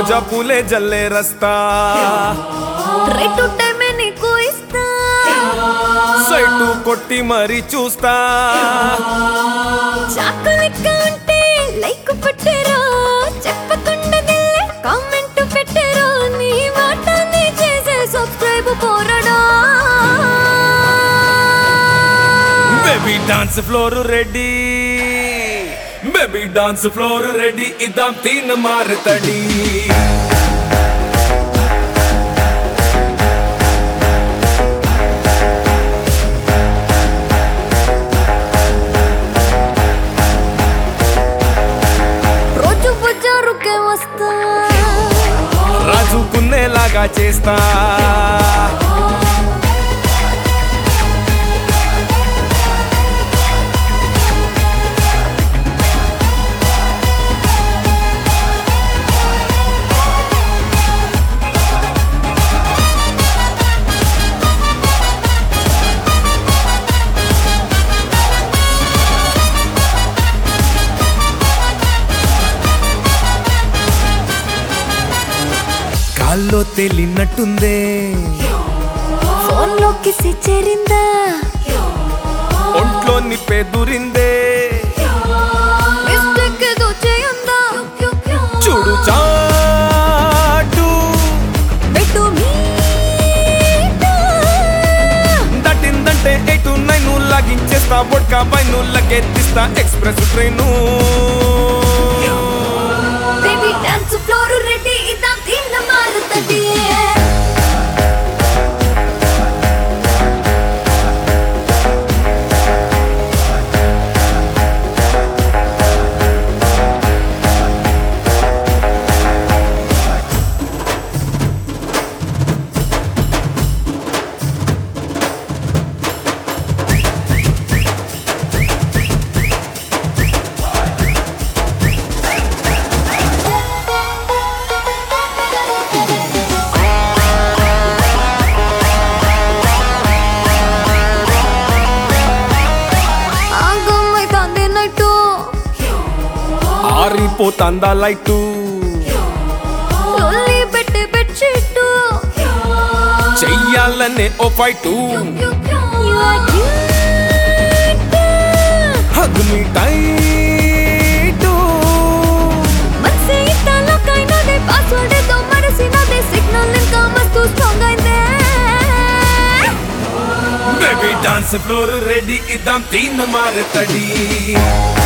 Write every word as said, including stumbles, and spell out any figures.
రోజా పూలే జల్లే రస్తా రైటు టైమే నీకు ఇస్తా సైటు కొట్టి మరీ చూస్తా చాకు లెక్క ఉంటే లైక్ పెట్టారో చెప్పకుండా దిల్లే కామెంట్ పెట్టారో నీ మాట నీ చేసే సబ్స్క్రైబ్ పోరడా baby dance floor ready baby dance floor ready ఇద్దాం తీన్ మారుతడి రోజు బజారుకే వస్తా రాజుకున్నేలాగా చేస్తా కాల్లో తేలినట్టుందే ఫోన్ లో కిసి చేరిందా ఒంట్లో నిప్పేదురిందే మిస్టేక్ ఏదో చేయందా చూడు చాటు పెట్టు మీట దట్టిందంటే ఎయిట్ నైన్ లాగించేస్తా బొడ్కా పైన లగెత్తిస్తా express train baby dance floor ready ఇద్దాం తీన్ మారుతది ఆరిపోతాందా లైటు లొల్లి పెట్టి బెడ్షీట్ చెయ్యాలనే ఓ ఫైటు హగ్ మీ టైటు మనసే ఇట్లా కైనదే పాస్వర్డ్ తో మరసినదే సిగ్నల్ ఇంకా మస్తు స్ట్రాంగ్ అయిందే బేబీ డాన్స్ ఫ్లోర్ రెడీ ఇద్దాం తీన్ మారుతడి